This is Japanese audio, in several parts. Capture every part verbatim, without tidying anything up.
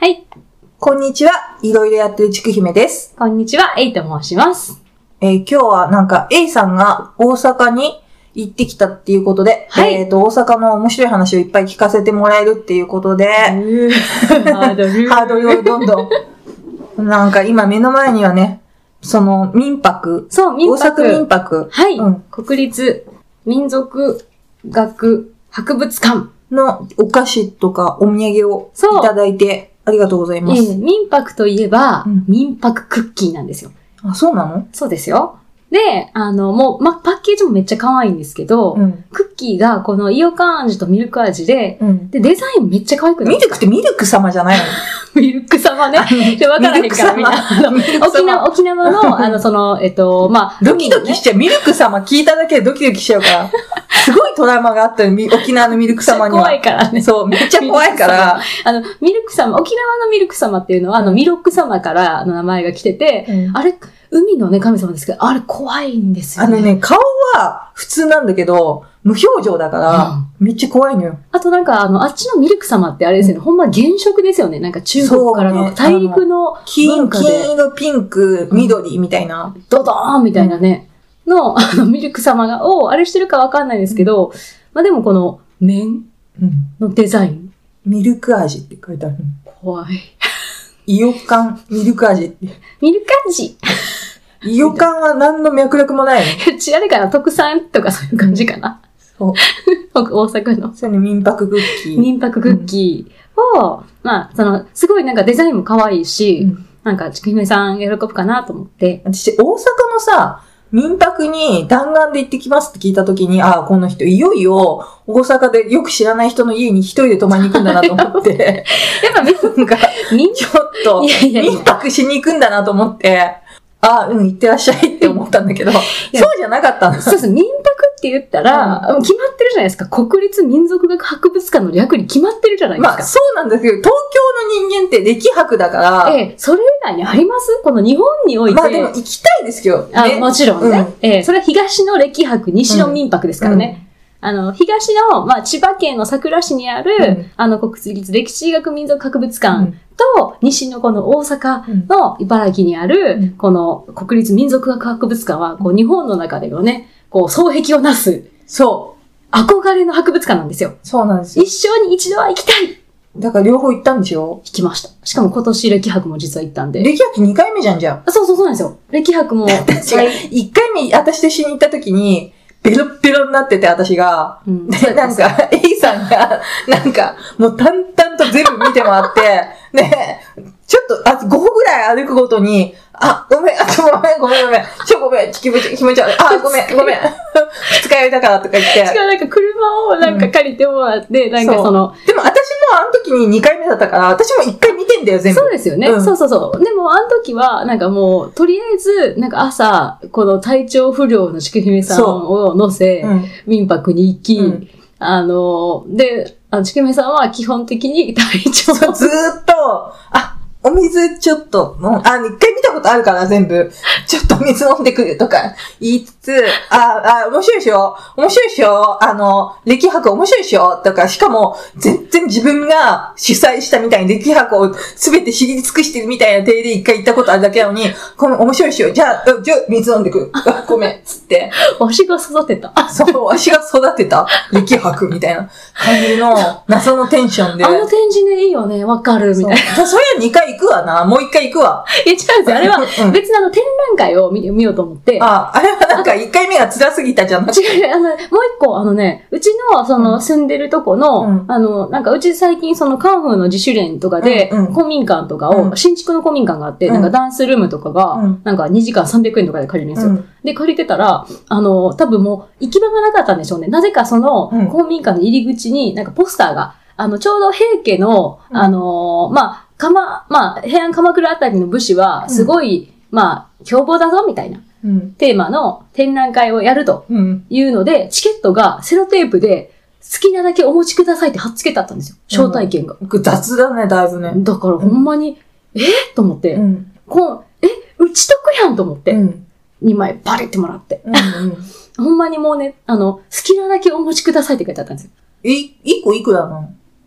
はい。 こんにちは。いろいろやってるちくひめです。 こんにちは。エイと申します。 えー、今日はなんか A さんが大阪に行ってきたっていうことで、はい、えっと、大阪の面白い話をいっぱい聞かせてもらえるっていうことで、ハードル。ハードルをどんどん。なんか今目の前にはね、その民泊。 そう、民泊。 大阪民泊。 はい。うん、国立民族学博物館のお菓子とかお土産をいただいて、ありがとうございます。えー、民泊といえば、うん、民泊クッキーなんですよ。 あ、そうなの？ そうですよ。で、あの、もう、ま、パッケージもめっちゃ可愛いんですけど、うん、クッキーがこのイオカン味とミルク味で、うん、で、デザインめっちゃ可愛くない？ ミルクってミルク様じゃないの？ ミルク様ね。で、わからへんからみんな。沖縄、沖縄の、あの、その、えっと、まあ、 ドキドキしちゃう。ミルク様聞いただけでドキドキしちゃうから。すごいトラウマがあったの、沖縄のミルク様には。 めっちゃ怖いからね。 そう、めっちゃ怖いから。 あの、ミルク様、沖縄のミルク様っていうのは、あの、ミロック様からの名前が来てて、うん、あれ、海のね、神様ですけど、あれ怖いんですよね。 あのね、顔は普通なんだけど、無表情だから、うん、めっちゃ怖いのよ。 あとなんか、あの、あっちのミルク様ってあれですよね、うん、ほんま原色ですよね。なんか中国からの大陸の文化で。 金色、ピンク、緑みたいな。 うん、ドドーンみたいなね。うん、の、あの、ミルク様が、を、あれしてるかわかんないですけど、うん、まあでもこの、麺のデザイン。うん、 ミルク味って書いてある。 怖い。 イオカンミルク味って。 ミルク味イオカンは何の脈絡もないの？ うちあれかな、特産とかそういう感じかな。 そう。 大阪の。 そういう民泊クッキー。 民泊クッキーを、うん、まあ、その、すごいなんかデザインも可愛いし、うん、なんか、ちくひめさん喜ぶかなと思って。 私、大阪のさ、民泊に弾丸で行ってきますって聞いたときに、ああ、この人、いよいよ、大阪でよく知らない人の家に一人で泊まりに行くんだなと思って。 やっぱ、 なんか、 民ちょっと、いやいやいや民泊しに行くんだなと思って、ああ、うん、行ってらっしゃいって思ったんだけど、そうじゃなかったの。 そうそう、民泊って言ったら、うん、決まってるじゃないですか。国立民族学博物館の略に決まってるじゃないですか。 まあ、そうなんですけど、東京の人間って歴博だから。 ええ、それ以外にあります？この日本において。 まあでも行きたいですよ。 ね、あ、もちろんね。うん、ええ、それは東の歴博、西の民泊ですからね。うんうん、あの、東の、まあ、千葉県の佐倉市にある、うん、あの、国立歴史学民族博物館と、うん、西のこの大阪の茨城にある、うん、この国立民族学博物館は、こう、日本の中でのね、こう、双璧をなす、 そう。 憧れの博物館なんですよ。 そうなんですよ。 一生に一度は行きたい。 だから両方行ったんですよ。 行きました。しかも今年歴博も実は行ったんで。 歴博にかいめじゃん、じゃあ。 そうそうそうなんですよ。歴博も。 私がいっかいめ、私と一緒に行った時に、ベロッベロになってて、私が。うん、で、なんか、A さんが、なんか、もう淡々と全部見て回って、ね、ちょっと、あ、ご歩ぐらい歩くごとに、あ、ごめん、あ、ちょ、ごめん、ごめん、ごめん、ちょ、ごめん、気持ち、気持ち悪い。あ、ごめん、ごめん。二日酔いだからとか言って。 違う、なんか車をなんか借りてもらって、うん、なんかその。 でも私もあの時ににかいめだったから、私もいっかい見てんだよ、全部。 そうですよね。うん、そうそうそう。でもあの時は、なんかもう、とりあえず、なんか朝、この体調不良のちくひめさんを乗せ、うん、民泊に行き、うん、あの、で、あのちくひめさんは基本的に体調そうずーっと、あ、お水ちょっと、もう、あ、一回見たことあるから全部、ちょっと水飲んでくるとか言いつつ、あ、あ、面白いでしょ面白いでしょあの、歴博面白いでしょとか、しかも、全然自分が主催したみたいに歴博を全て知り尽くしてるみたいな体で一回行ったことあるだけなのに、ごめん、面白いでしょじゃあ、じゃあ、水飲んでくる。ごめん、つって。 わしが育てた。 そう、わしが育てた歴博みたいな感じの、謎のテンションで。 あの展示ね、いいよね、わかる、みたいな。 じゃあ、それはにかい行くわな。もういっかい行くわ。 いや、違うんですよ。あれは、別にあの、展覧会を見、見ようと思って。 ああ、あれはなんかいっかいめが辛すぎたじゃん。 違う、あの、もう一個、あのね、うちの、その、住んでるとこの、うん、あの、なんかうち最近その、カンフーの自主練とかで、うんうん、公民館とかを、うん、新築の公民館があって、うん、なんかダンスルームとかが、うん、なんかにじかんさんびゃくえんとかで借りるんですよ。うん、で、借りてたら、あの、多分もう、行き場がなかったんでしょうね。なぜかその、公民館の入り口に、なんかポスターが、あの、ちょうど平家の、あのー、まあ、かま、まあ、平安鎌倉あたりの武士は、すごい、うん、まあ、凶暴だぞ、みたいな、うん、テーマの展覧会をやるというので、うん、チケットがセロテープで、好きなだけお持ちくださいって貼っ付けてあったんですよ。招待券が。 うん、雑だね、だいぶね。 だからほんまに、うん、えー、と思って、うん、こうえ、うち得やんと思って、うん、にまいバリってもらって。うんうん、ほんまにもうね、あの、好きなだけお持ちくださいって書いてあったんですよ。 え、いっこいくらなの？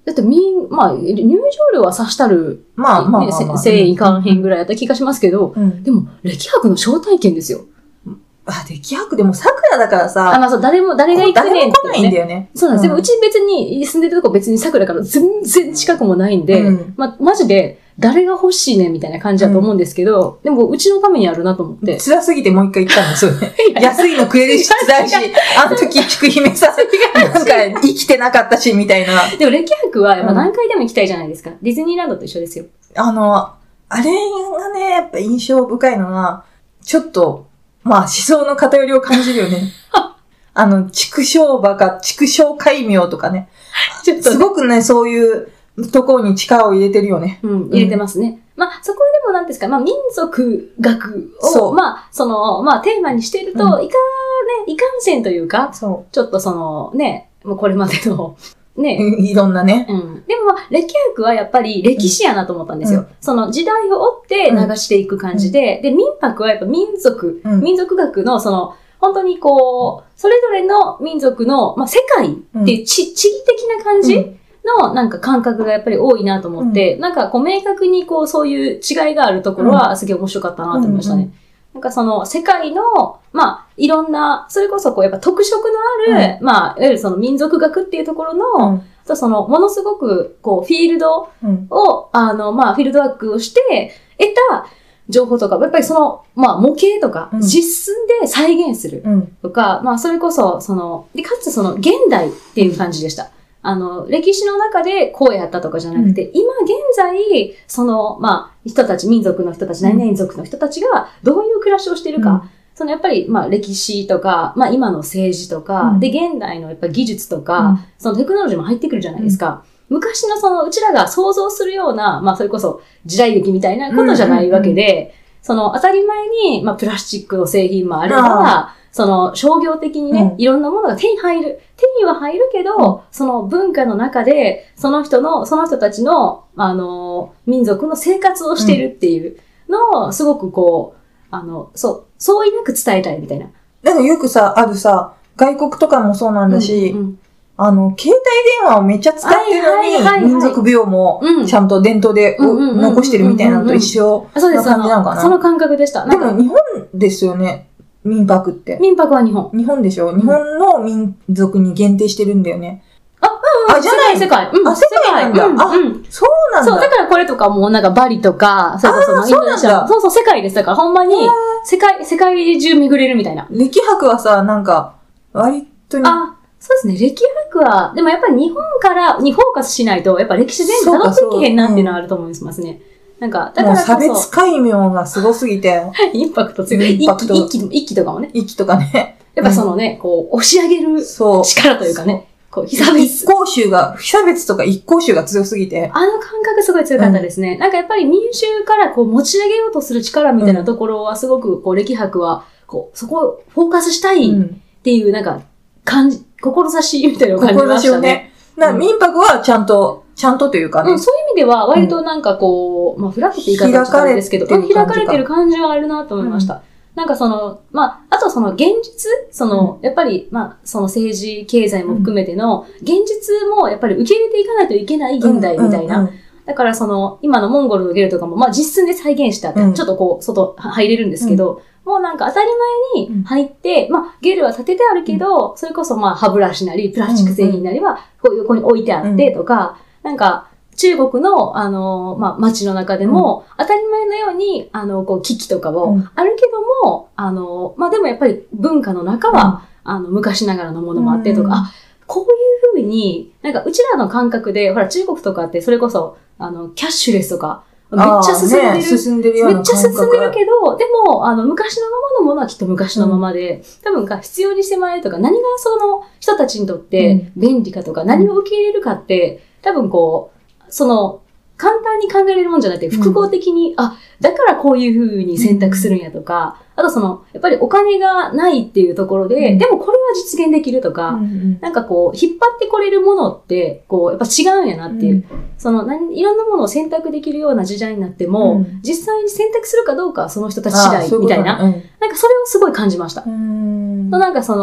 だってみん、まあ、入場料はさしたる、 まあまあまあ、まあ、 せんいかんへんぐらいやった気がしますけど、うん、でも、歴博の招待券ですよ。 あ、歴博でも桜だからさ。 あ、まあそう、誰も、誰が行くねんって、ね。 誰も来ないんだよね。 そうなんです。うん、でも、うち別に住んでるとこ別に桜から全然近くもないんで、うん、まあ、マジで、誰が欲しいねんみたいな感じだと思うんですけど、うん、でも、うちのためにあるなと思って。 辛すぎてもう一回行ったんですよね。安いの食えるし、辛いし、あの時、ちくひめさん、なんか生きてなかったし、みたいな。 でも、歴博は、まあ、何回でも行きたいじゃないですか。うん、ディズニーランドと一緒ですよ。 あの、あれがね、やっぱ印象深いのが、ちょっと、まあ、思想の偏りを感じるよね。あの、畜生バカ、畜生戒名とかね。ちょっと、ね、すごくね、そういうところに力を入れてるよね。 うん、入れてますね。うん、まあ、そこでもなんですか、まあ、民族学を、まあ、その、まあ、テーマにしていると、うん、いかね、いかんせんというか、そうちょっとその、ね、もうこれまでの、ね。 いろんなね。 うん。でもまあ、歴博はやっぱり歴史やなと思ったんですよ。うん、その時代を追って流していく感じで、うん、で、民泊はやっぱ民族、うん、民族学のその、本当にこう、それぞれの民族の、まあ、世界っていう地、地理的な感じのなんか感覚がやっぱり多いなと思って、うん、なんかこう明確にこうそういう違いがあるところはすげえ面白かったなと思いましたね。うんうんうん、なんかその世界の、まあ、いろんな、それこそこうやっぱ特色のある、うん、まあ、いわゆるその民族学っていうところの、うん、そのものすごくこうフィールドを、うん、あの、まあ、フィールドワークをして得た情報とか、やっぱりその、まあ、模型とか、実寸で再現するとか、うん、まあ、それこそ、その、で、かつその現代っていう感じでした。あの、歴史の中でこうやったとかじゃなくて、うん、今現在、その、まあ、人たち、民族の人たち、何々族の人たちがどういう暮らしをしているか、うん、そのやっぱり、まあ、歴史とか、まあ、今の政治とか、うん、で、現代のやっぱ技術とか、うん、そのテクノロジーも入ってくるじゃないですか。うん、昔のその、うちらが想像するような、まあ、それこそ時代劇みたいなことじゃないわけで、うんうんうん、その、当たり前に、まあ、プラスチックの製品もあれば、その商業的にね、うん、いろんなものが手に入る。手には入るけど、うん、その文化の中で、その人の、その人たちの、あの、民族の生活をしてるっていうのを、すごくこう、あの、そう、そういなく伝えたいみたいな。 でもよくさ、あるさ、外国とかもそうなんだし、うんうん、あの、携帯電話をめっちゃ使ってるのに、はいはいはいはい、民族美容もちゃんと伝統で残してるみたいなのと一緒な感じなのかな。 その感覚でした。 でも日本ですよね。民泊って。 民泊は日本。 日本でしょ、うん、日本の民族に限定してるんだよね。 あ、うん、うん。あ、じゃない。世界。 うん。あ、世界なんだ。うん、あ、うん、そうなんだ。 そう、だからこれとかもなんかバリとか、そうそうそう、インドネシア。そうそう、世界です。だからほんまに、世界、世界中巡れるみたいな。 歴博はさ、なんか、割とに。 あ、そうですね。歴博は、でもやっぱり日本からにフォーカスしないと、やっぱ歴史全部辿っていけへんなっていうのはあると思いますね。なんか、 だからこそ。もう差別解明がすごすぎて。 インパクト強い。インパクト。一気、一気とかもね。 一気とかね。 やっぱそのね、うん、こう、押し上げる力というかね。こう、被差別。 一向宗が、被差別とか一向宗が強すぎて。 あの感覚すごい強かったですね。うん、なんかやっぱり民衆からこう持ち上げようとする力みたいなところはすごく、こう、歴博は、こう、そこをフォーカスしたいっていう、なんか、感じ、志みたいなのを感じましたね。志をね。 な、うん、民泊はちゃんと、ちゃんとというかね。 うん、そういう意味では、割となんかこう、うん、まあ、フラットって言い方はちょっとあれですけど、開かれてる感じはあるなと思いました。うん、なんかその、まあ、あとその現実、その、うん、やっぱり、まあ、その政治、経済も含めての、現実もやっぱり受け入れていかないといけない現代みたいな。うんうんうん、だからその、今のモンゴルのゲルとかも、まあ、実寸で再現してあって、うん、ちょっとこう、外入れるんですけど、うん、もうなんか当たり前に入って、うん、まあ、ゲルは立ててあるけど、うん、それこそまあ、歯ブラシなり、プラスチック製品なりは、こう横に置いてあってとか、うん、なんか、中国の、あの、まあ、街の中でも、うん、当たり前のように、あの、こう、機器とかもあるけども、うん、あの、まあ、でもやっぱり文化の中は、うん、あの、昔ながらのものもあってとか、うん、あ、こういうふうに、なんか、うちらの感覚で、ほら、中国とかって、それこそ、あの、キャッシュレスとか、めっちゃ進んでる。 ね、進んでるようなめっちゃ進んでるけど、でも、あの、昔のままのものはきっと昔のままで、うん、多分、必要に迫られるとか、何がその人たちにとって便利かとか、うん、何を受け入れるかって、多分こう、その、簡単に考えれるもんじゃなくて、複合的に、うん、あ、だからこういう風に選択するんやとか、うん、あとその、やっぱりお金がないっていうところで、うん、でもこれは実現できるとか、うん、なんかこう、引っ張ってこれるものって、こう、やっぱ違うんやなっていう、うん、その何、いろんなものを選択できるような時代になっても、うん、実際に選択するかどうかはその人たち次第みたいな、うん、なんかそれをすごい感じました。うん、なんかその、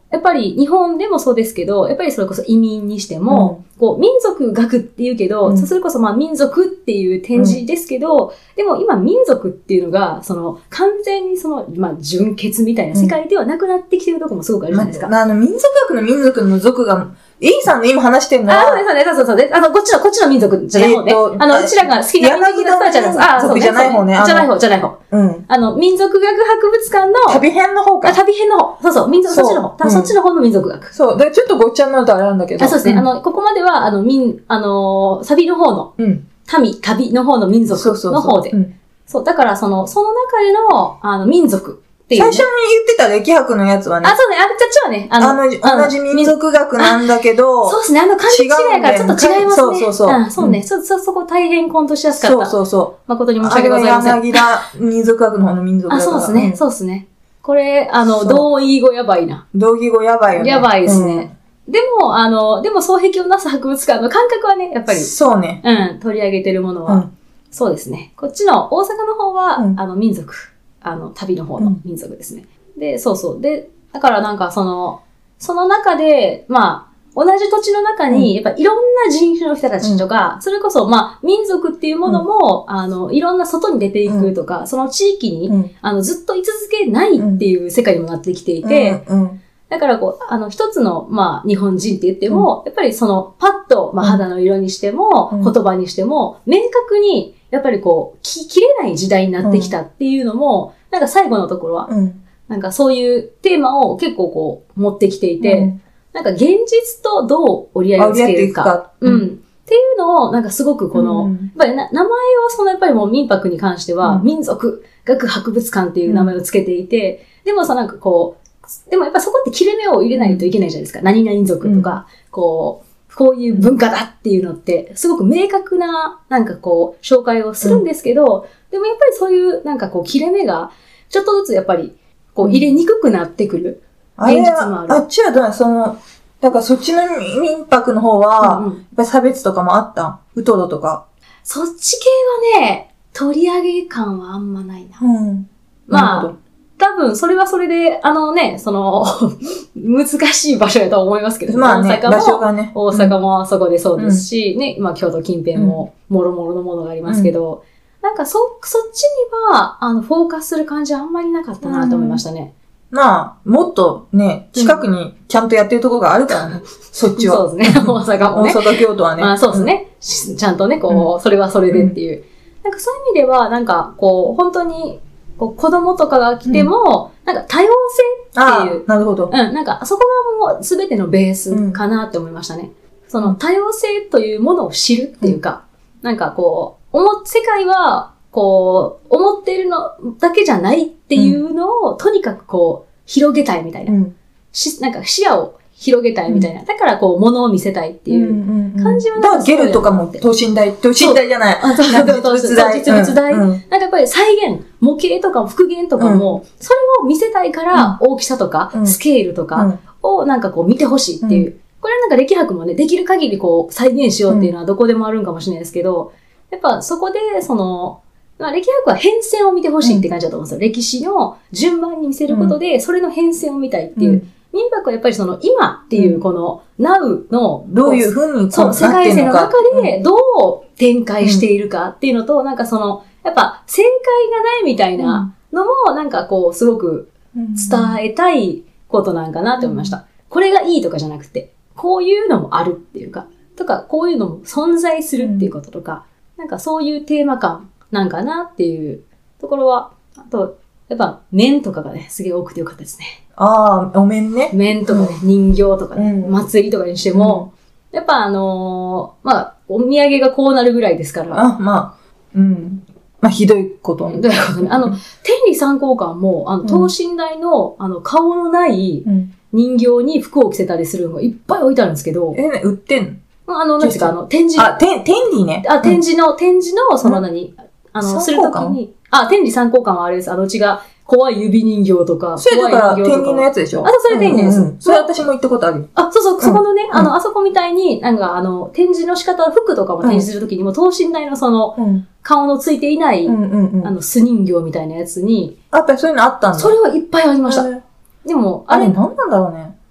やっぱり日本でもそうですけど、やっぱりそれこそ移民にしても、うん、こう民族学って言うけど、うん、それこそまあ民族っていう展示ですけど、うん、でも今民族っていうのが、その完全にその、まあ純血みたいな世界ではなくなってきてるとこもすごくあるじゃないですか。 まあ、あの民族学の民族の族が、A さんの今話してるのは、 あ、そうです、そうです、そうそうです。あの、こっちの、こっちの民族じゃない方ね。えー、あの、うちらが好きな民族だったらじゃないです。あ、そうね。 じゃない方ね。 じゃない方、じゃない方。うん。あの、民族学博物館の、 旅編の方か。 あ、旅編の方。そうそう、民族、そっちの方。そっちの方の民族学。 そう。で、ちょっとごっちゃになるとあれなんだけど。 あ、そうですね。あの、ここまでは、あの、民、あの、サビの方の、うん。旅、旅の方の民族の方で。そう、だからその、その中での、あの、民族。 最初に言ってた歴博のやつはね。 あ、そうね。あれ、ちょっとね。 あの、同じ民族学なんだけど。 そうですね。あの漢字違いからちょっと違いますね。 そうそうそう。 うん、そうね。そ、そ、そこ大変コントしやすかった。 そうそうそう。 誠に申し訳ございません。 柳田民族学の方の民族学。 あ、そうですね。そうですね。これ、あの、同意語やばいな。 同義語やばいよね。 やばいですね。でも、あの、でも双璧をなす博物館の感覚はね、やっぱり。 そうね。 うん。取り上げてるものは。そうですね。こっちの大阪の方は、あの、民族。あの、旅の方の民族ですね。で、そうそう。で、だからなんかその、その中で、まあ、同じ土地の中に、やっぱいろんな人種の人たちとか、うん、それこそ、まあ、民族っていうものも、うん、あの、いろんな外に出ていくとか、うん、その地域に、うん、あの、ずっと居続けないっていう世界にもなってきていて、うんうん、だからこう、あの、一つの、まあ、日本人って言っても、うん、やっぱりその、パッと、まあ、肌の色にしても、うん、言葉にしても、明確に、やっぱりこう、き、切れない時代になってきたっていうのも、なんか最後のところは、うんなんかそういうテーマを結構こう持ってきていて、うん、なんか現実とどう折り合いをつけるか。かうん、うん。っていうのをなんかすごくこの、うん、やっぱりな名前をそのやっぱりもう民泊に関しては、うん、民族学博物館っていう名前をつけていて、うん、でもさなんかこう、でもやっぱそこって切れ目を入れないといけないじゃないですか。何々族とか、うん、こう、こういう文化だっていうのって、すごく明確ななんかこう紹介をするんですけど、うん、でもやっぱりそういうなんかこう切れ目がちょっとずつやっぱりこう入れにくくなってくる。現実もある。 あっちはどうなのその、だからそっちの民泊の方は、うんうん、やっぱり差別とかもあったウトロとか。 そっち系はね、取り上げ感はあんまないな。 うん。 まあ、多分それはそれで、あのね、その、難しい場所やと思いますけど、 まあね、 大阪も、 場所がね、 大阪もあそこでそうですし、うん、ね、まあ京都近辺も、もろもろのものがありますけど、うんなんかそ、そっちには、あの、フォーカスする感じはあんまりなかったなと思いましたね。 うん、まあ、もっとね、近くにちゃんとやってるところがあるからね、うん、そっちは。 そうですね、大阪もね。 大阪、京都はね。 まあそうですね、うん。ちゃんとね、こう、それはそれでっていう。うん、なんかそういう意味では、なんか、こう、本当に、こう子供とかが来ても、うん、なんか多様性っていう。 なるほど。 うん、なんか、そこがもう全てのベースかなって思いましたね。うん、その多様性というものを知るっていうか、うん、なんかこう、思、世界は、こう、思っているのだけじゃないっていうのを、うん、とにかくこう、広げたいみたいな。うん、しなんか視野を広げたいみたいな。うん、だからこう、物を見せたいっていう感じはなんかゲルとかも、等身大、等身大じゃない。 あ、そう、実物大。実物大。なんかやっぱり再現、模型とか復元とかも、うん、それを見せたいから、大きさとか、うん、スケールとかをなんかこう見てほしいっていう。うん、これはなんか歴博もね、できる限りこう、再現しようっていうのはどこでもあるんかもしれないですけど、やっぱそこで、その、まあ、歴博は変遷を見てほしいって感じだと思うんですよ。うん、歴史の順番に見せることで、それの変遷を見たいっていう。うん、民泊はやっぱりその今っていうこの Now の、 どういうふうにそう、世界線の中でどう展開しているかっていうのと、なんかその、やっぱ正解がないみたいなのも、なんかこう、すごく伝えたいことなんかなって思いました。これがいいとかじゃなくて、こういうのもあるっていうか、とか、こういうのも存在するっていうこととか、なんかそういうテーマ感なんかなっていうところは、あと、やっぱ面とかがね、すげえ多くてよかったですね。 ああ、お面ね。 面とかね、うん、人形とかね、うん、祭りとかにしても、うん、やっぱあのー、まあ、お土産がこうなるぐらいですから。 あ、まあ、うん。まあ、ひどいことひどいことね。あの、天理三光館も、あの、等身大の、あの、顔のない人形に服を着せたりするのがいっぱい置いてあるんですけど。 え、ね、売ってんのあの、なんですか、あの、展示。 あ、て、天理ね。 あ、展示の、展示の、その何、あの、するときに、あ、天理三光館はあれです。あの、うちが、怖い指人形とか。 それだから、天理のやつでしょあ、それ天理のやつ、うんうん。それ私も行ったことある。 あ、そうそう、そこのね、うん、あの、あそこみたいに、なんか、あの、展示の仕方、服とかも展示するときにも、等身大のその、うん、顔のついていない、うんうんうん、あの、素人形みたいなやつに。 あ、やっぱりそういうのあったんだ。 それはいっぱいありました。でも、 あれ、何なんだろうね。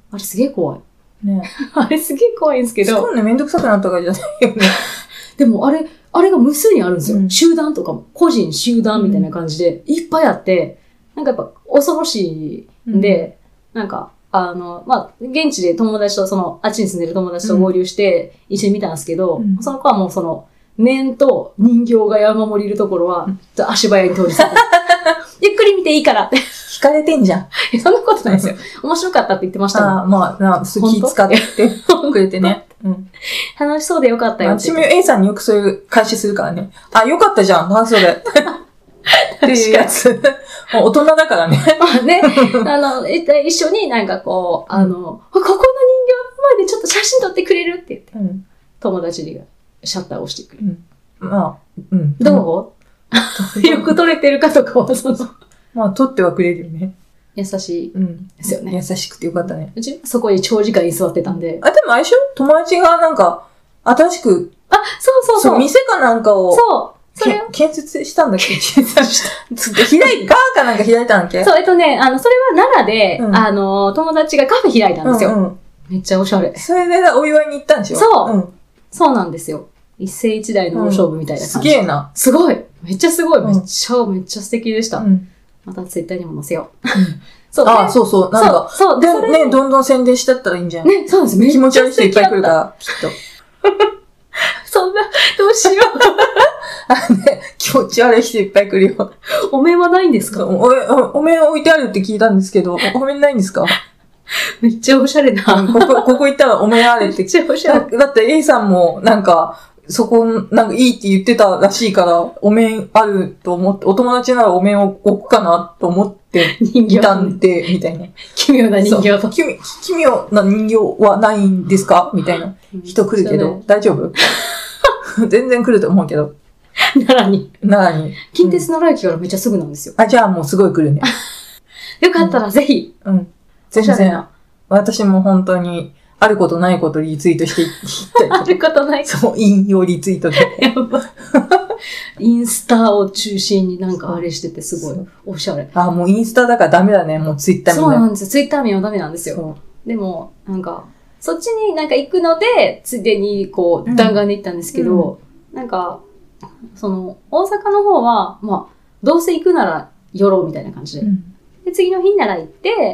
あれすげえ怖い。 ねあれすげえ怖いんですけど。 そうね、めんどくさくなったからじゃないよね。 でもあれ、あれが無数にあるんですよ。うん、集団とかも。個人、集団みたいな感じで、いっぱいあって、なんかやっぱ恐ろしいんで、うん、なんか、あの、まあ、現地で友達と、その、あっちに住んでる友達と合流して、一緒に見たんですけど、うん、その子はもうその、面と人形が山盛りいるところは、うん、足早に通り過ぎて、ゆっくり見ていいからって。 惹かれてんじゃん。 そんなことないですよ。面白かったって言ってましたもん。 ああ、まあ、な、気使ってくれてね。うん、 楽しそうでよかったよって。 私も A さんによくそういう返しするからね。あ、よかったじゃん、楽しそうで。っていうやつ。大人だからね。 まあね、あの、一緒になんかこう、あの、ここの人形前でちょっと写真撮ってくれるって言って、うん、友達にシャッターを押してくれる。 うん、まあ、うん。 どうよく撮れてるかとかは、その。 まあ、撮ってはくれるよね。 優しいですよね、うん。 優しくてよかったね。 うちそこに長時間に座ってたんで。 あ、でもあれでしょ友達がなんか、新しく。 あ、そうそうそう。 そう、店かなんかを。 そう。それ建設したんだっけ建設した。開い、ガーかなんか開いたんだっけそう、えっとね、あの、それは奈良で、うん、あの、友達がカフェ開いたんですよ。うんうん、めっちゃおしゃれ。 それでお祝いに行ったんでしょそう、うん。そうなんですよ。一世一代の大勝負みたいな感じ。 うん、すげえな。 すごい。めっちゃすごい。めっちゃ、めっちゃ素敵でした。うん、またツイッターにも載せよう。うんそうああ、そうそう。なんか、そう、そうで、ね、どんどん宣伝してったらいいんじゃん。 ね、そうですね。 気持ち悪い人いっぱい来るから、きっと。 そんな、どうしよう。 あね、気持ち悪い人いっぱい来るよ。 お面はないんですかお、お、お面置いてあるって聞いたんですけど、お面ないんですかめっちゃおしゃれな。 ここ、ここ行ったらお面あるって。めっちゃおしゃれ。だって A さんも、なんか、そこ、なんかいいって言ってたらしいから、お面あると思って、お友達ならお面を置くかなと思っていたんで、みたいな。 奇妙な人形と。 奇妙な人形はないんですかみたいな人来るけど、大丈夫全然来ると思うけど。 奈良に。 奈良に。 近鉄奈良駅からめっちゃすぐなんですよ。 あ、じゃあもうすごい来るね。 よかったらぜひ。 うん。全然。私も本当に、あることないことリツイートしていきたい。 あることないこと。 そう、引用リツイートで。 やば。インスタを中心になんかあれしててすごいおしゃれ。 あ、もうインスタだからダメだね。もうツイッター見ない。 そうなんですよ。ツイッター見はダメなんですよ。でも、なんか、そっちになんか行くので、ついでにこう、弾丸で行ったんですけど、うん、なんか、その、大阪の方は、まあ、どうせ行くなら寄ろうみたいな感じで。うん、で、次の日に奈良行って、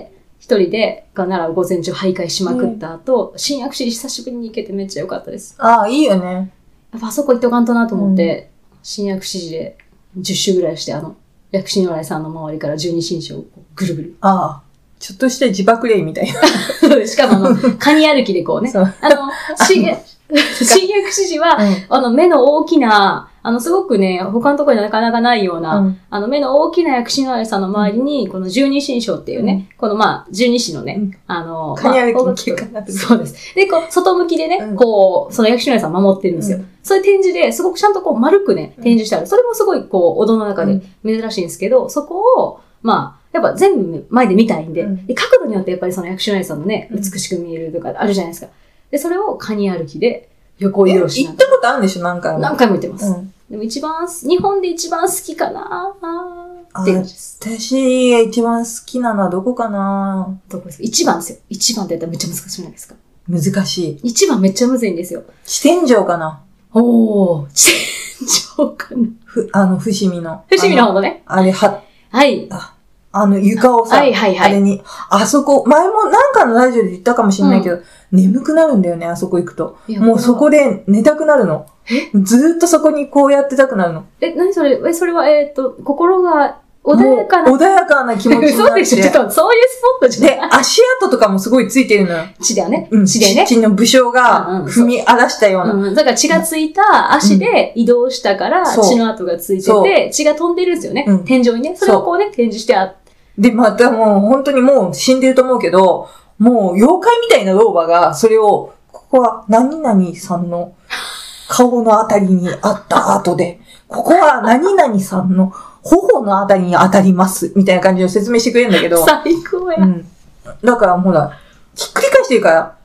一人で、奈良を午前中徘徊しまくった後、うん、新薬師久しぶりに行けてめっちゃ良かったです。 ああ、いいよね。 やっぱあそこ行っとかんとなと思って、うん、新薬師寺でじゅっ周ぐらいして、あの、薬師如来さんの周りから十二神将をぐるぐる。 ああ。ちょっとした自爆霊みたいな。 しかもあの、カニ歩きでこうね。あの、新薬師寺は、うん、あの、目の大きな、あの、すごくね、他のところになかなかないような、うん、あの、目の大きな薬師如来さんの周りに、この十二神将っていうね、うん、このまあ、十二支のね、うん、あの、 カニ歩きかな、 そうです。で、こう、外向きでね、うん、こう、その薬師如来さん守ってるんですよ。うん、そういう展示で、すごくちゃんとこう、丸くね、展示してある。それもすごい、こう、お堂の中で珍しいんですけど、そこを、まあ、やっぱ全部前で見たいんで、うん、で角度によってやっぱりその薬師如来さんのね、美しく見えるとかあるじゃないですか。で、それをカニ歩きで横移動しな行ったことあるんでしょ何回も。 何回も行ってます。うん、でも一番、日本で一番好きかなーって感じです。 私が一番好きなのはどこかなどこですか一番ですよ。一番って言ったらめっちゃ難しくないですか難しい。 一番めっちゃむずいんですよ。 地天井かなおー、地天井かなふ、あの、伏見の。 伏見の方のね。 あれ、は、 はい。 ああの床をさ、 はいはいはい、 あれに、あそこ、前もなんかのラジオで言ったかもしれないけど、うん、眠くなるんだよね、あそこ行くと。もうそこで寝たくなるの。えずーっとそこにこうやってたくなるの。 え、何それえ、それは、えっと、心が穏やかな。 穏やかな気持ちになって。 そうでしょ、ちょっと、そういうスポットじゃない。 で、足跡とかもすごいついてるのよ。 血だよね。 うん、 血でね。 血の武将が踏み荒らしたような。 うんうん、だから血がついた足で移動したから、血の跡がついてて、血が飛んでるんですよね。うん、天井にね。それをこうね、展示してあって。 で、またもう本当にもう死んでると思うけど、もう妖怪みたいな老婆が、それを、ここは何々さんの顔のあたりにあった後で、ここは何々さんの頬のあたりに当たります、みたいな感じで説明してくれるんだけど。 最高や。 うん。だからほら、ひっくり返してるから、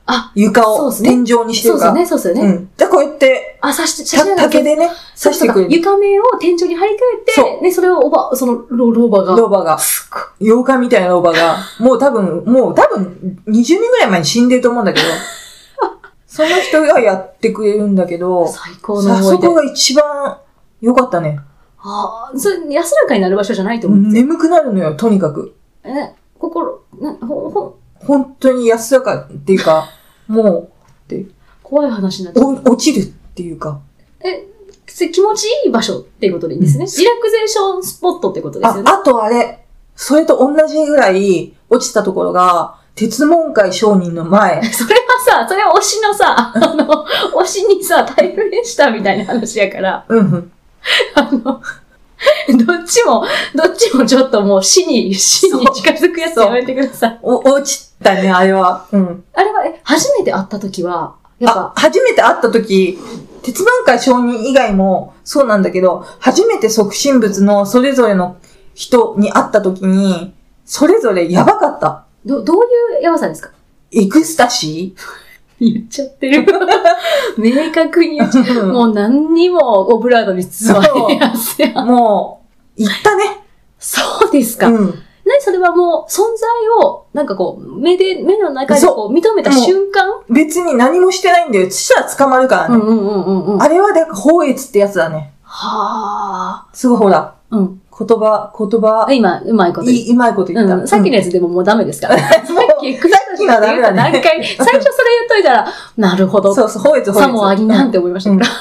あ、床を天井にしてるから。 そうですね、そうですよね。うん。 じゃあこうやって、 あ、刺して、刺して竹でね、刺してくれる。 床面を天井に張り替えて、そう。ね、それをおば、その、老婆が。 老婆が。妖怪みたいな老婆が、もう多分、もう多分、にじゅうねんぐらい前に死んでると思うんだけど、その人がやってくれるんだけど、 最高の思い出。 そこが一番良かったね。 ああ、それ安らかになる場所じゃないと思う。 眠くなるのよ、とにかく。 え、心、な、ほ、ほ、 本当に安らかっていうか、もう、で怖い話になっちゃう。 落ちるっていうか。 え、気持ちいい場所っていうことでいいんですね。うん、リラクゼーションスポットってことですよね。 あ、あとあれ、それと同じぐらい落ちたところが、鉄門会商人の前。 それはさ、それは推しのさ、あの、推しにさ、対面したみたいな話やから。 うん。 あの、どっちも、どっちもちょっともう死に、死に近づくやつやめてください。 お、落ちたね、あれは。うん。 あれは、え、初めて会った時は、やっぱ。 初めて会った時、鉄門会商人以外もそうなんだけど、初めて即身仏のそれぞれの人に会った時に、それぞれやばかった。 ど、どういうやばさですか？ エクスタシー言っちゃってる。明確に言っちゃう。もう何にもオブラートに包まれやすや。 もう、言ったね。 そうですか。 うん。 何それはもう存在を、なんかこう、目で、目の中でこう認めた瞬間？ 別に何もしてないんだよ。したら捕まるからね。 うんうんうんうん。 あれは、だから、法越ってやつだね。 はぁ。 すごいほら。 うん。 言葉、言葉。 今、うまいこと言った。うまいこと言った。 うん、さっきのやつでももうダメですから。さっき、 さっきのはダメだね。 何回、最初それ言っといたら、なるほど。 そうそう、法越、法越。 さもありなんて思いましたから。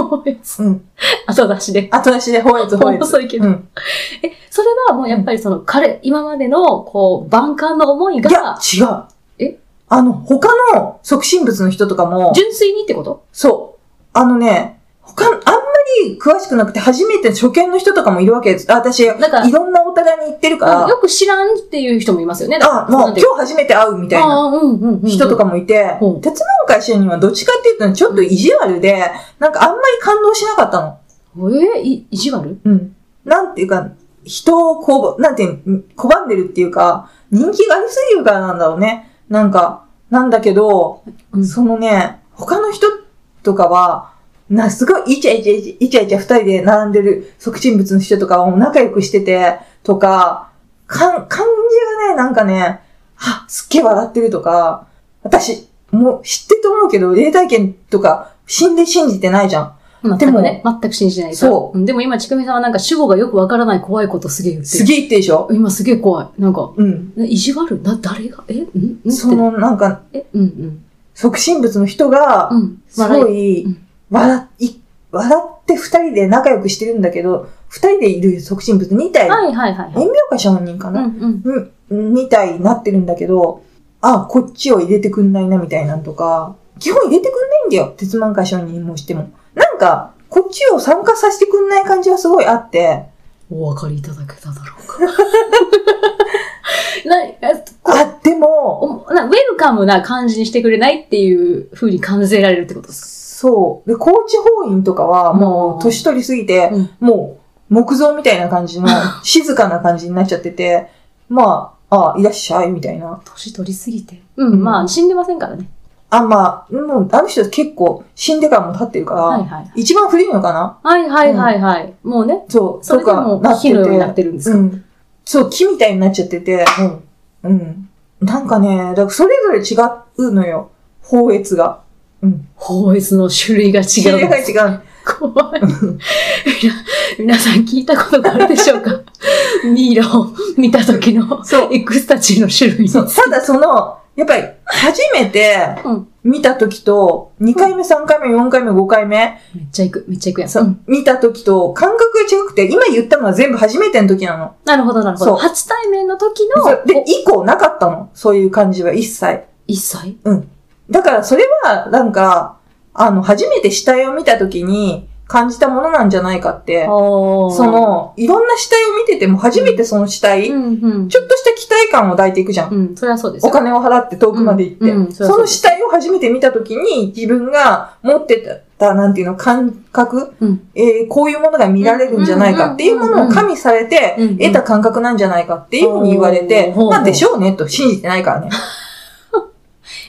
法越。 うん。 後出しで。 後出しで法越、法越。 遅いけど。え、それはもうやっぱりその、彼、今までの、こう、万感の思いが。 いや、違う。 えあの、他の即身仏の人とかも。 純粋にってこと？ そう。あのね、他、あんまり詳しくなくて初めて初見の人とかもいるわけです。私、なんかいろんなお寺に行ってるから。 よく知らんっていう人もいますよね。 あ、もう今日初めて会うみたいな人とかもいて、鉄門会主任はどっちかっていうとちょっと意地悪で、なんかあんまり感動しなかったの。 えー、い意地悪？ うん。なんていうか、人をこう、なんていう、拒んでるっていうか、人気がありすぎるからなんだろうね。なんか、なんだけど、うん、そのね、他の人とかは、な、すごいイチャイチャイチャイチャ二人で並んでる即身仏の人とかを仲良くしてて、とか、かん、感じがね、なんかね、は、すっげえ笑ってるとか、私、もう知ってると思うけど、霊体験とか、死んで信じてないじゃん。 全くね、全く信じてない。そう。でも今、ちくみさんはなんか主語がよくわからない怖いことすげえ言ってる。 すげえ言ってるでしょ？ 今すげえ怖い。なんか、 うん。 意地悪な、誰がえんんその、なんか、 えうんうん。 即身仏の人が、うん、すごい、うん笑い、笑って二人で仲良くしてるんだけど、二人でいる即身仏に体、 はいはいはい、はい。 陰陽家上人かな、 うんうん、に体になってるんだけど、あ、こっちを入れてくんないなみたいなんとか、基本入れてくんないんだよ。鉄門会上人もしても。なんか、こっちを参加させてくんない感じがすごいあって。 お分かりいただけただろうか。なあ、でもな、ウェルカムな感じにしてくれないっていう風に感じられるってことですか？ そう。で、高知法院とかは、もう、年取りすぎて、うん、もう、木造みたいな感じの、静かな感じになっちゃってて、まあ、あ、いらっしゃい、みたいな。 年取りすぎて。うん、うん、まあ、死んでませんからね。 あ、まあ、もう、あの人結構、死んでからも経ってるから、はいはい、一番古いのかな？ はいはいはいはい。うん、もうね。 そう、 それでも木のようになってるんですか？ うん。そう、木みたいになっちゃってて、うん。うん。なんかね、だからそれぞれ違うのよ。法越が。うん。 法越の種類が違う。 種類が違う。 怖い。皆さん聞いたことがあるでしょうか？ミイラを見た時のエクスタチーの種類。 そう。ただその、やっぱり初めて見た時と、にかいめ、さんかいめ、よんかいめ、ごかいめ。 めっちゃ行く、めっちゃ行くやん。 そう。見た時と感覚が違くて、今言ったのは全部初めての時なの。 なるほど、なるほど。初対面の時の。 で、以降なかったの。そういう感じは一切。 一切？ うん。だからそれは、なんか、あの、初めて死体を見たときに感じたものなんじゃないかって、その、いろんな死体を見てても初めてその死体、うんうんうん、ちょっとした期待感を抱いていくじゃん。 うん、それはそうですよ。 お金を払って遠くまで行って。うんうん、そ, その死体を初めて見たときに自分が持ってた、なんていうの、感覚、うん、えー、こういうものが見られるんじゃないかっていうものを加味されて得た感覚なんじゃないかっていうふうに言われて、まあでしょうねと信じてないからね。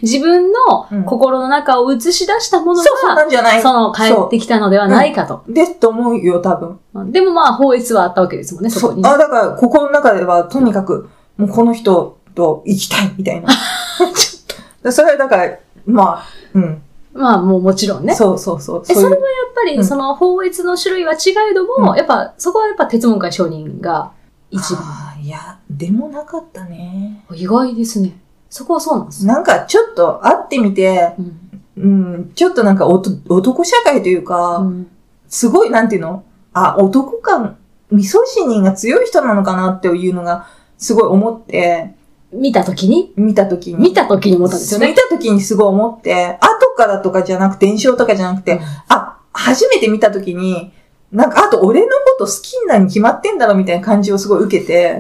自分の心の中を映し出したものが、 そうそうなんじゃないその、帰ってきたのではないかと。 うん、ですと思うよ、多分。 でもまあ、法律はあったわけですもんね、そこに、ね。 あ、だから、心の中では、とにかく、もうこの人と生きたい、みたいな。ちょっと。それはだから、まあ、うん。 まあ、もうもちろんね。 そうそうそう。 え、それはやっぱり、その法律の種類は違えども、うん、やっぱ、そこはやっぱ鉄門会上人が一番。 ああ、いや、でもなかったね。 意外ですね。そこはそうなんです。 なんか、ちょっと会ってみて、うん、うん、ちょっとなんかおと、男社会というか、うん、すごい、なんていうのあ、男感、ミソジニーが強い人なのかなっていうのが、すごい思って、 見たときに見たときに。 見たときに思ったんですよね。 見たときにすごい思って、後からとかじゃなくて、伝承とかじゃなくて、うん、あ、初めて見たときに、なんか、あと俺のこと好きになるに決まってんだろみたいな感じをすごい受けて。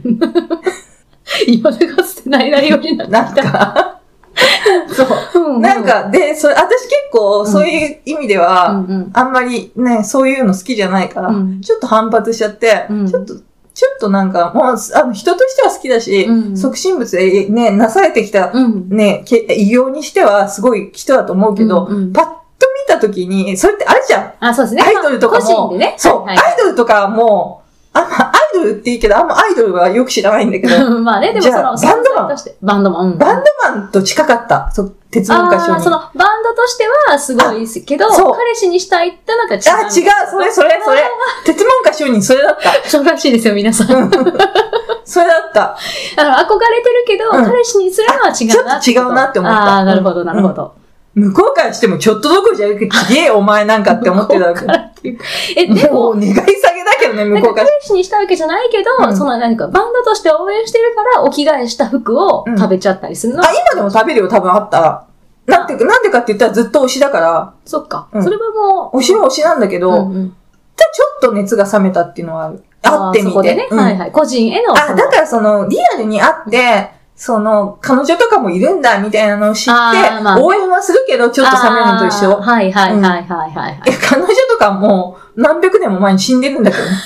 今でかつてないないようになってきた。 なんか、そう。うんうん、なんか、で、それ、私結構そういう意味では、うんうん、あんまりね、そういうの好きじゃないから、うん、ちょっと反発しちゃって、うん、ちょっと、ちょっとなんか、もう、あの、人としては好きだし、うん、促進物でね、なされてきた、うん、ね、異業にしてはすごい人だと思うけど、うんうん、パッと見たときに、それってあるじゃん。 あ、そうですね。 アイドルとかも、 個人でね。 そう、はいはい、アイドルとかも、あんま、アイドルっていいけど、あんまアイドルはよく知らないんだけど。 まあね、でもその、バンドマン。 バンドマン。 バンドマンと近かった。そう、鉄門歌唱に。 その、バンドとしてはすごいですけど、彼氏にしたいってなんか違う。 あ、違う、それ、それ、それ。鉄門歌唱にそれだった。 そうらしいですよ、皆さん。 それだった。 あの、憧れてるけど、うん、彼氏にするのは違うな。 ちょっと違うなって思った。 ああ、なるほど、なるほど。 向こうからしてもちょっとどころじゃなくて、ちげえお前なんかって思ってたわけ。 え、でも、 もう願い下げだけどね、向こうから。 彼氏にしたわけじゃないけど、うん、その何かバンドとして応援してるから、お着替えした服を食べちゃったりするの、うん、 あ、今でも食べるよ、多分あったら。なんて、なんでかって言ったらずっと推しだから。 そっか。うん、それはもう。推しは推しなんだけど、うんうん、ちょっと熱が冷めたっていうのはある。会ってみて。そこでね、 うん。はいはい。個人への。 あ、だからその、リアルに会って、その、彼女とかもいるんだ、みたいなのを知って、まあ、応援はするけど、ちょっと冷めるのと一緒。 はいはいはいはいはい、はい。 いや、彼女とかもう、何百年も前に死んでるんだけどね。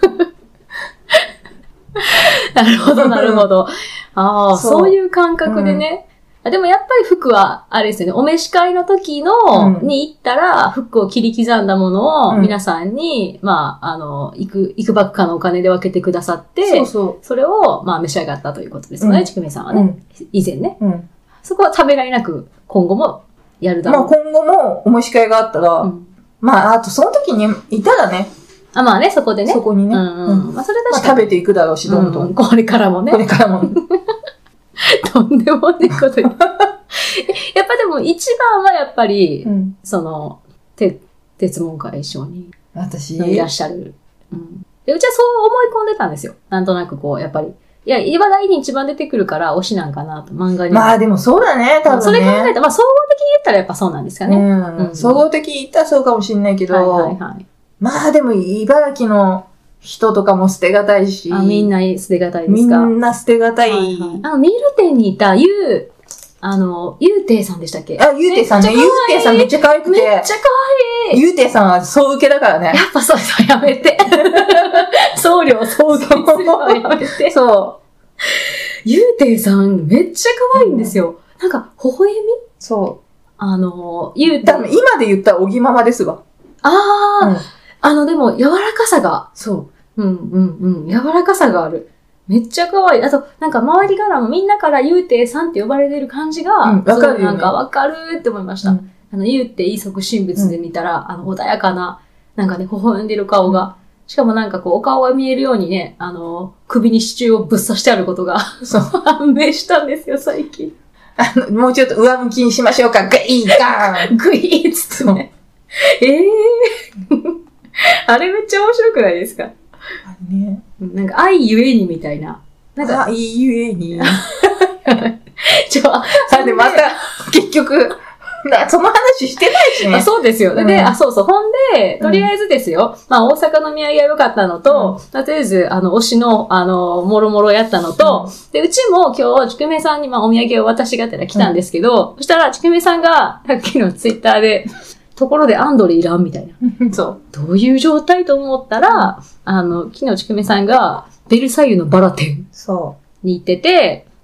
なるほど、なるほど。ああ、そういう感覚でね。うん、でもやっぱり服は、あれですよね、お召し替えの時の、うん、に行ったら、服を切り刻んだものを皆さんに、うん、まあ、あの、いく、いくばくかのお金で分けてくださって、そうそうそれを、まあ、召し上がったということですよね、ちくめさんはね、うん。以前ね、うん。そこは食べられなく、今後もやるだろう。 まあ、今後もお召し替えがあったら、うん、まあ、あとその時にいたらね、 あ、まあね、そこでね。 そこにね。 うんうん。まあ、それ確かに。 まあ、食べていくだろうし、どんどん。 うん、これからもね。 これからも。 とんでもないこと言う。やっぱでも一番はやっぱり、うん、その、て、鉄門会上に。 私いらっしゃる。うん。で、うちはそう思い込んでたんですよ。なんとなくこう、やっぱり。いや、話題に一番出てくるから推しなんかなと、漫画に。 まあでもそうだね、多分ね。 それ考えたら、まあ総合的に言ったらやっぱそうなんですかね。 うん。うん、総合的に言ったらそうかもしれないけど。はいはいはい。まあでも、茨城の人とかも捨てがたいし。 あ、みんな捨てがたいですか？ みんな捨てがたい。はいはい、 あの、ミール店にいた、ゆう、あの、ゆうていさんでしたっけ？ あ、ゆうていさんね。ゆうていさんめっちゃ可愛くて。 めっちゃ可愛い。 ゆうていさんは総受けだからね。 やっぱそうそう、やめて。送料総受けするのやめて。 そう。 ゆうていさんめっちゃ可愛いんですよ。うん、なんか、微笑み？ そう。 あの、ゆうてい。 多分今で言ったらおぎママですわ。 ああ、うん、あの、でも、柔らかさが。 そう。 うんうんうん。柔らかさがある。めっちゃ可愛い。あと、なんか周りからもみんなからゆうていさんって呼ばれてる感じが、うん、 わかるよね。 なんかわかるって思いました。うん、あの、ゆうてい促進物で見たら、うん、あの、穏やかな、なんかね、微笑んでる顔が、しかもなんかこう、お顔が見えるようにね、あの、首に支柱をぶっ刺してあることが、そう、判明したんですよ、最近。 あの、もうちょっと上向きにしましょうか。グイーガーングイーっつってね。ええー。あれめっちゃ面白くないですか？ ね。 なんか愛ゆえにみたいな。 なんか愛ゆえに。 ちょ、あ、 でまた、結局、その話してないしね。 あ、そうですよ。で、うん、あ、そうそう。ほんで、とりあえずですよ。うん、まあ、大阪の土産が良かったのと、うん、とりあえず、あの、推しの、あの、もろもろやったのと、うん、で、うちも今日、ちくめさんに、まあ、お土産を渡しがてら来たんですけど、うん、そしたら、ちくめさんが、さっきのツイッターで、ところでアンドレいらんみたいな。 そう。 どういう状態と思ったら、あの、昨日ちくめさんが、ベルサイユのバラ店に行ってて、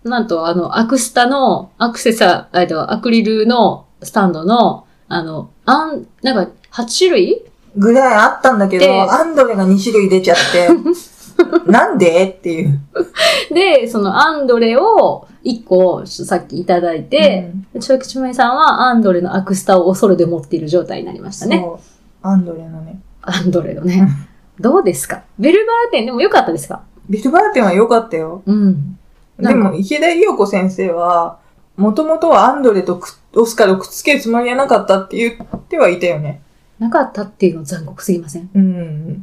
なんと、あの、アクスタの、アクセサ、えっと、アクリルのスタンドの、あの、あん、なんか、はち種類ぐらいあったんだけど、アンドレがに種類出ちゃって、なんでっていう。 で、そのアンドレをいっこさっきいただいて、うん、ちょきちまいさんはアンドレのアクスタを恐れで持っている状態になりましたね。そう。 アンドレのね。 アンドレのね。どうですか？ベルバーテンでも良かったですか？ ベルバーテンは良かったよ。うん。でも、池田伊代子先生は、もともとはアンドレとオスカルをくっつけるつもりはなかったって言ってはいたよね。 なかったっていうの残酷すぎません？ うん。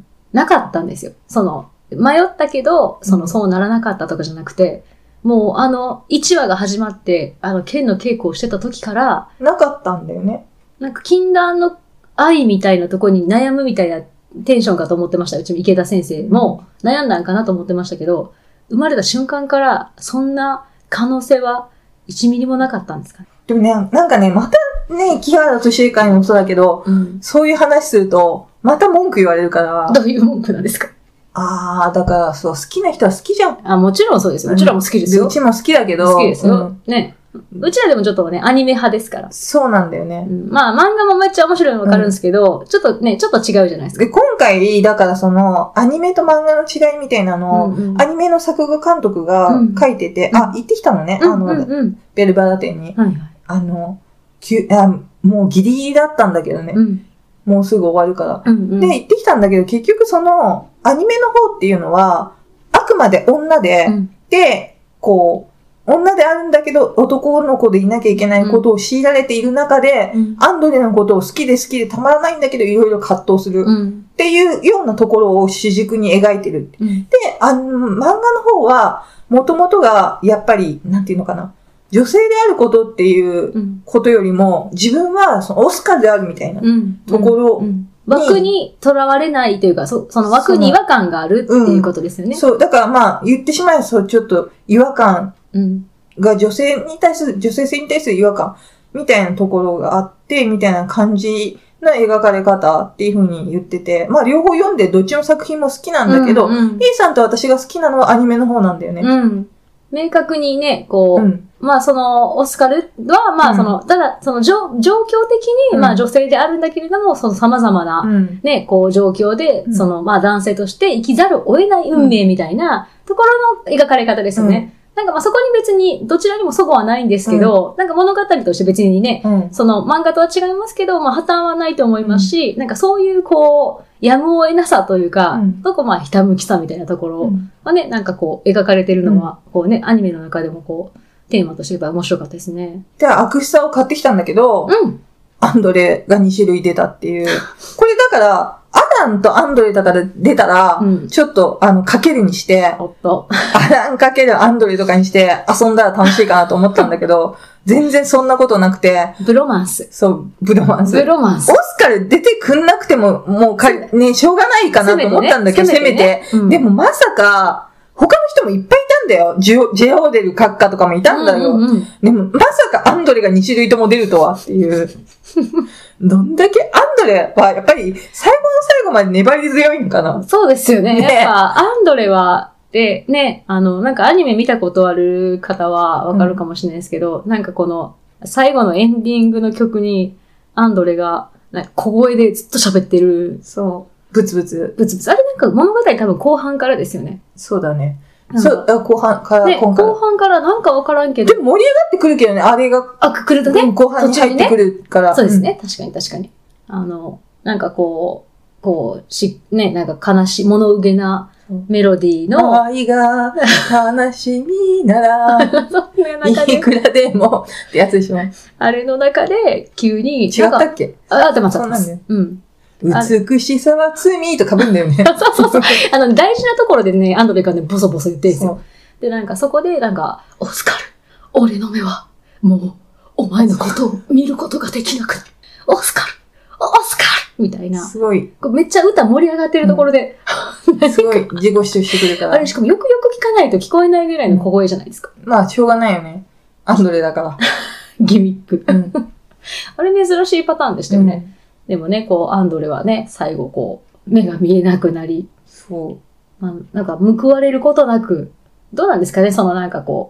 なかったんですよ。その、迷ったけど、その、そうならなかったとかじゃなくて、うん、もう、あの、いちわが始まって、あの、剣の稽古をしてた時から、 なかったんだよね。 なんか、禁断の愛みたいなとこに悩むみたいなテンションかと思ってました。うちも池田先生も悩んだんかなと思ってましたけど、生まれた瞬間から、そんな可能性はいちミリもなかったんですかね。 でもね、なんかね、またね、木原敏之会もそうだけど、うん、そういう話すると、また文句言われるから。 どういう文句なんですか？ ああ、だからそう、好きな人は好きじゃん。 あ、もちろんそうですよ。うちらも好きですよ。 うちも好きだけど。 好きですよ。うん、ね。うちらでもちょっとね、アニメ派ですから。 そうなんだよね。 うん、まあ、漫画もめっちゃ面白いのわかるんですけど、うん、ちょっとね、ちょっと違うじゃないですか。 で、今回、だからその、アニメと漫画の違いみたいなのを、うんうん、アニメの作画監督が書いてて、うん、あ、行ってきたのね、うん、あの、うんうん、ベルバラ店に。はいはい、あの、きゅあ、もうギリギリだったんだけどね。うん、もうすぐ終わるから、うんうん。で、行ってきたんだけど、結局その、アニメの方っていうのは、あくまで女で、うん、で、こう、女であるんだけど、男の子でいなきゃいけないことを強いられている中で、うん、アンドレのことを好きで好きでたまらないんだけど、いろいろ葛藤する。っていうようなところを主軸に描いてる。うん、で、あの、漫画の方は、もともとが、やっぱり、なんていうのかな。女性であることっていうことよりも、自分はそのオスカルであるみたいなところ、うんうんうん枠にとらわれないというか、そ, その枠に違和感があるっていうことですよね。 そう、うん、そうだからまあ、言ってしまえばそう、ちょっと違和感が女性に対する、女性性に対する違和感みたいなところがあって、みたいな感じの描かれ方っていうふうに言ってて、まあ両方読んでどっちの作品も好きなんだけど、うんうん、A さんと私が好きなのはアニメの方なんだよね。 うん。明確にね、こう、うん、まあその、オスカルは、まあその、うん、ただ、その状、状況的に、まあ女性であるんだけれども、その様々な、ね、こう状況で、その、まあ男性として生きざるを得ない運命みたいなところの描かれ方ですよね。うん、なんかまあそこに別にどちらにも齟齬はないんですけど、うん、なんか物語として別にね、うん、その漫画とは違いますけど、まあ破綻はないと思いますし、うん、なんかそういうこう、やむを得なさというか、うん、とこまあひたむきさみたいなところはね、うん、なんかこう描かれてるのは、うん、こうね、アニメの中でもこう、テーマとして面白かったですね。 で、アクシタを買ってきたんだけど、うん、アンドレがに種類出たっていう。これだから、アランとアンドレだから出たら、うん、ちょっと、あの、かけるにして、おっとアランかけるアンドレとかにして遊んだら楽しいかなと思ったんだけど、全然そんなことなくて。 ブロマンス。 そう、ブロマンス。 ブロマンス。 オスカル出てくんなくても、もうか、ね、しょうがないかなと思ったんだけど、せめて。せめてね、うん、でもまさか、他の人もいっぱいいたんだよ。ジオ、ジェオーデル閣下とかもいたんだよ。うんうんうん、でも、まさかアンドレがに種類とも出るとはっていう。どんだけ、アンドレはやっぱり最後の最後まで粘り強いんかな。 そうですよね。ね、やっぱ、アンドレは、で、ね、あの、なんかアニメ見たことある方はわかるかもしれないですけど、うん、なんかこの、最後のエンディングの曲に、アンドレが、なんか小声でずっと喋ってる。 そう。ブツブツ。 ブツブツ。あれなんか物語多分後半からですよね。 そうだね。そう、後半から、 ね、後半からなんかわからんけど。 でも盛り上がってくるけどね、あれが。 あ、来るとね。 後半に入ってくるから。 ね、そうですね、うん。確かに確かに。あの、なんかこう、こう、し、ね、なんか悲しい、物憂げなメロディーの。 愛が悲しみなら、いくらでも、ってやつでしょ。 あれの中で、急に。 違ったっけ？ あ、合ってます、合ってます。うん。 美しさは罪と被るんだよね。 そうそうそう。あの、大事なところでね、アンドレがね、ボソボソ言ってるんですよ。で、なんかそこで、なんか、オスカル、俺の目は、もう、お前のことを見ることができなくなる。オスカル、オスカルみたいな。 すごい。 めっちゃ歌盛り上がってるところで。 うん、すごい、自己主張してくるから。 あれ、しかもよくよく聞かないと聞こえないぐらいの小声じゃないですか。 うん、まあ、しょうがないよね。アンドレだから。 ギミック。うん、あれ珍しいパターンでしたよね。うんでもね、こう、アンドレはね、最後こう、目が見えなくなり。 そう。 まあ、なんか報われることなく、どうなんですかね、そのなんかこう、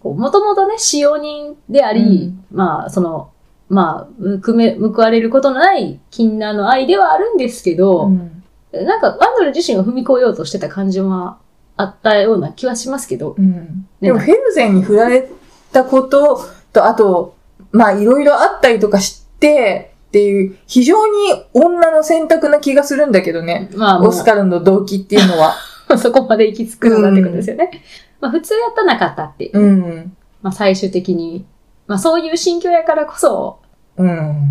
もともとね、使用人であり、うん、まあ、その、まあ、報め、報われることのない禁断の愛ではあるんですけど、うん、なんか、アンドレ自身が踏み越えようとしてた感じはあったような気はしますけど。 うん、でも、フェルゼンに振られたことと、あと、まあ、いろいろあったりとかして、っていう、非常に女の選択な気がするんだけどね。まあ、オスカルの動機っていうのは。 そこまで行き着くのだってことですよね。うん、まあ、普通やったらなかったっていう。うん、まあ、最終的に。まあ、そういう心境やからこそ。 うん。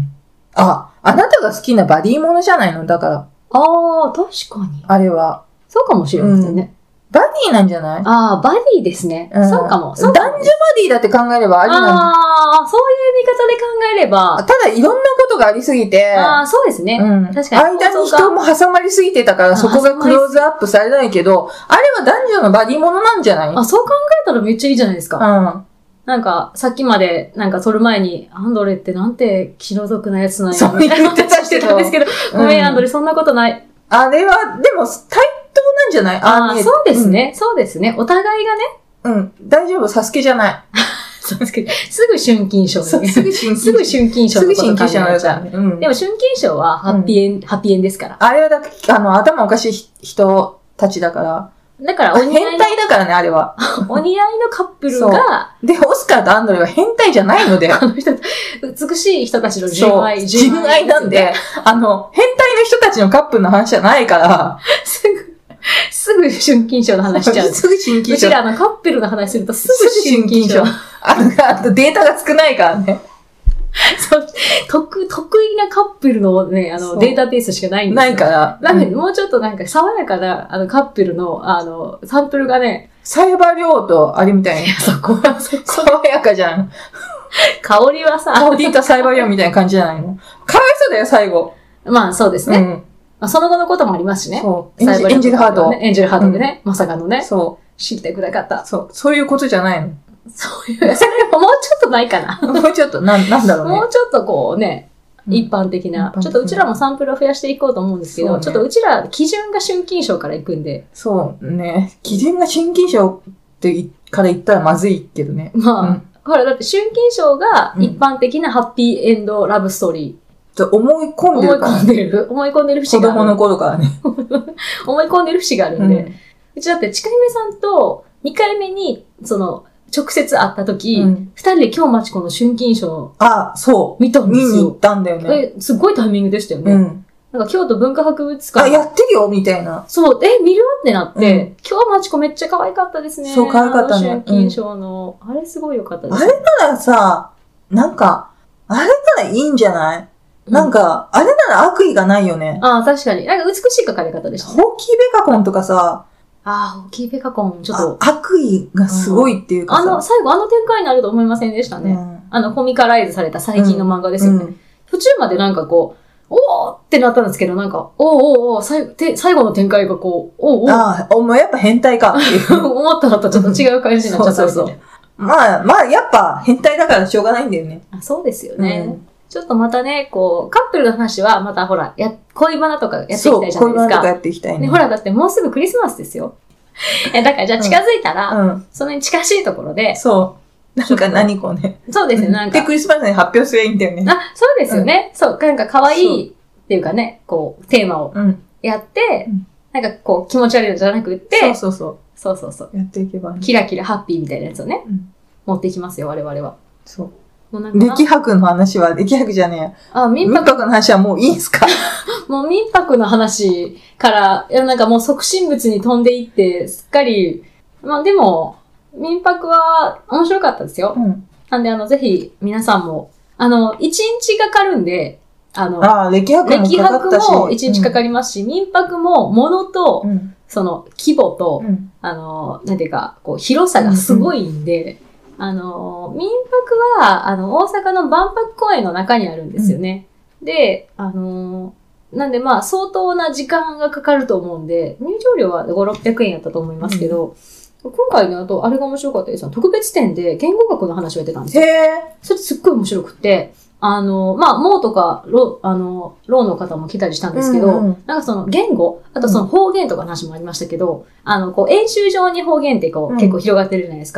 あ、あなたが好きなバディものじゃないのだから。 ああ、確かに。 あれは。 そうかもしれませんね。うんバディなんじゃない？ ああ、バディですね。うん、そうかも。そう男女バディだって考えればありなの。 ああ、そういう見方で考えれば。 ただいろんなことがありすぎて。 ああ、そうですね。うん、確かに。 間に人も挟まりすぎてたからそこがクローズアップされないけど、あれは男女のバディものなんじゃない？ あ、そう考えたらめっちゃいいじゃないですか。うん。なんか、さっきまで、なんか、撮る前に、アンドレってなんて気の毒なやつなんや。 そう言ってたしてたんですけど、ごめん、アンドレ、そんなことない。 あれは、でも、対等なんじゃない？ ああ、そうですね、うん。そうですね。お互いがね。 うん。大丈夫、サスケじゃない。 サスケ。すぐ春金賞、ね。 すぐ春金賞。 すぐ春金賞のこと考えちゃう。 うん、 でも春金賞はハッピーエン、うん、ハッピーエンですから。 あれはだあの、頭おかしい人たちだから。 だから、お似合いの。 変態だからね、あれは。 お似合いのカップルが。 で、オスカーとアンドレは変態じゃないので。 あの人、美しい人たちの純愛。 純愛なんで、あの、変態の人たちのカップルの話じゃないから。 すぐ、すぐ春金賞の話しちゃう。 すぐ春金賞。 うちらのカップルの話するとすぐ春金賞。 あの、あとデータが少ないからね。 そう、得、得意なカップルのね、あの、データベースしかないんですよ。 ないから。 なので、もうちょっとなんか爽やかな、あの、カップルの、あの、サンプルがね。 サイバリョウと、あれみたいな。 いや、そこは、そこ爽やかじゃん。 香りはさ。 香りとサイバリョウみたいな感じじゃないの？かわいそうだよ、最後。 まあ、そうですね。うん。まあ、その後のこともありますしね。 そう。エンジ、エンジェルハート。 エンジェルハートでね、うん、まさかのね。 そう。 知ってくれなかった。 そう。そういうことじゃないの。 そういう、それももうちょっとないかな。 もうちょっと、なん、なんだろうね。 もうちょっとこうね、一般的な、うん、ちょっとうちらもサンプルを増やしていこうと思うんですけど、ね、ちょっとうちら基準が春金賞から行くんで。 そうね。基準が春金賞ってから言ったらまずいけどね。 まあ、うん、ほら、だって春金賞が一般的なハッピーエンドラブストーリー。と思い込んでるから、 ね。思い込んでる。思い込んでる節がある。 子供の頃からね。 思い込んでる節があるんで。うん、うちだって、ちかひめさんとにかいめに、その、直接会った時、二、うん、人で今日まちこの春金賞。 あ、そう。 見たんですよ。 見に行ったんだよね。 え、すごいタイミングでしたよね。うん。なんか京都文化博物館。 あ、やってるよみたいな。 そう、え、見るってなって、うん、今日まちこめっちゃ可愛かったですね。 そう、可愛かったね。 春金賞の、うん、あれすごい良かったです、 ね。あれならさ、なんか、あれならいいんじゃない？なんか、うん、あれなら悪意がないよね。 ああ、確かに。なんか美しい書かれ方でした、 ね。ホーキーベカコンとかさ、 ああ、ホーキーベカコン、ちょっと。 悪意がすごいっていうかさ、 うん、あの、最後あの展開になると思いませんでしたね。うん、あの、コミカライズされた最近の漫画ですよね。うんうん、途中までなんかこう、おーってなったんですけど、なんか、おーおーおー、最後、て最後の展開がこう、おーおー。 ああ、お前やっぱ変態かっていう。 思ったのとちょっと違う感じになっちゃった、ね。そうそうそう。 まあ、まあ、やっぱ変態だからしょうがないんだよね。 あ、そうですよね。うんちょっとまたね、こう、カップルの話は、またほら、や、恋バナとかやっていきたいじゃないですか。 そう、恋バナとかやっていきたいね。 ねほら、だってもうすぐクリスマスですよ。え、だからじゃあ近づいたら、うんうん、それに近しいところで。 そう。なんか何こうね。 そうですね、なんか。 で、クリスマスに発表すればいいんだよね。 あ、そうですよね。うん、そう、なんか可愛いっていうかね、こう、テーマをやって、うん、なんかこう、気持ち悪いのじゃなくって、 そうそうそう。 そうそうそう。 やっていけば、ね。 キラキラハッピーみたいなやつをね、うん、持っていきますよ、我々は。 そう。歴博の話は、歴博じゃねえや。 あ、民泊。民泊の話はもういいんすか？ もう民泊の話から、いやなんかもう即身仏に飛んでいって、すっかり、まあでも、民泊は面白かったですよ。うん、なんであの、ぜひ皆さんも、あの、一日かかるんで、あの、 あ歴博もかかったし。 歴博も一日かかりますし、うん、民泊も物と、うん、その規模と、うん、あの、なんていうか、こう、広さがすごいんで、うんうんあの、民泊は、あの、大阪の万博公園の中にあるんですよね。うん、で、あの、なんでまあ、相当な時間がかかると思うんで、入場料はごひゃく、ろっぴゃくえんやったと思いますけど、うん、今回ね、あと、あれが面白かったです。特別展で言語学の話をやってたんですよ。 へー。 それすっごい面白くて、あの、まあ、モーとか、ロ、あの、ローの方も来たりしたんですけど、うんうん、なんかその言語、あとその方言とかの話もありましたけど、うん、あの、こう、演習上に方言ってこう、うん、結構広がってるじゃないですか。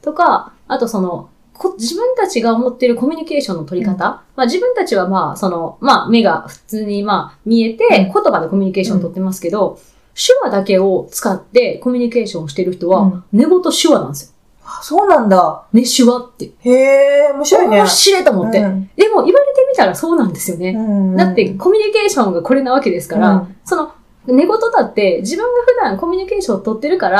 とか、あとその、こ自分たちが思っているコミュニケーションの取り方、うん、まあ自分たちはまあ、その、まあ目が普通にまあ見えて、言葉でコミュニケーションを取ってますけど、うん、手話だけを使ってコミュニケーションをしている人は、うん、寝言手話なんですよ。 そうなんだ。 ね、手話って。 へー、面白いね。 面白いと思って、うん。でも言われてみたらそうなんですよね。うんうん、だってコミュニケーションがこれなわけですから、うん、その、寝言だって自分が普段コミュニケーションを取ってるから、